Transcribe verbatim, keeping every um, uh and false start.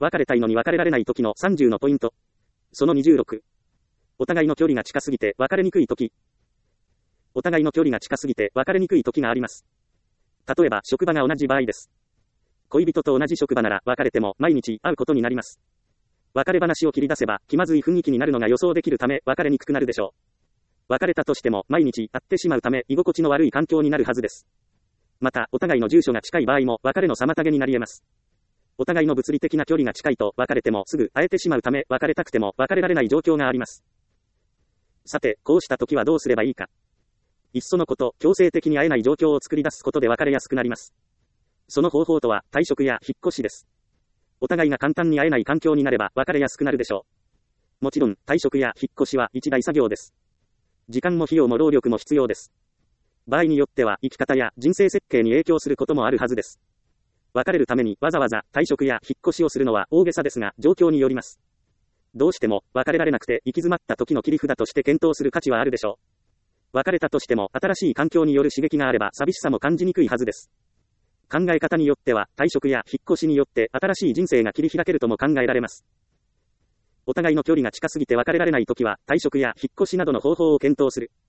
別れたいのに別れられない時のさんじゅうのポイント。そのにじゅうろく。お互いの距離が近すぎて別れにくい時。お互いの距離が近すぎて別れにくい時があります。例えば職場が同じ場合です。恋人と同じ職場なら別れても毎日会うことになります。別れ話を切り出せば気まずい雰囲気になるのが予想できるため別れにくくなるでしょう。別れたとしても毎日会ってしまうため居心地の悪い環境になるはずです。またお互いの住所が近い場合も別れの妨げになり得ます。お互いの物理的な距離が近いと別れてもすぐ会えてしまうため別れたくても別れられない状況があります。さて、こうした時はどうすればいいか。いっそのこと、強制的に会えない状況を作り出すことで別れやすくなります。その方法とは退職や引っ越しです。お互いが簡単に会えない環境になれば別れやすくなるでしょう。もちろん、退職や引っ越しは一大作業です。時間も費用も労力も必要です。場合によっては生き方や人生設計に影響することもあるはずです。別れるためにわざわざ退職や引っ越しをするのは大げさですが、状況によります。どうしても別れられなくて行き詰まった時の切り札として検討する価値はあるでしょう。別れたとしても新しい環境による刺激があれば寂しさも感じにくいはずです。考え方によっては退職や引っ越しによって新しい人生が切り開けるとも考えられます。お互いの距離が近すぎて別れられないときは退職や引っ越しなどの方法を検討する。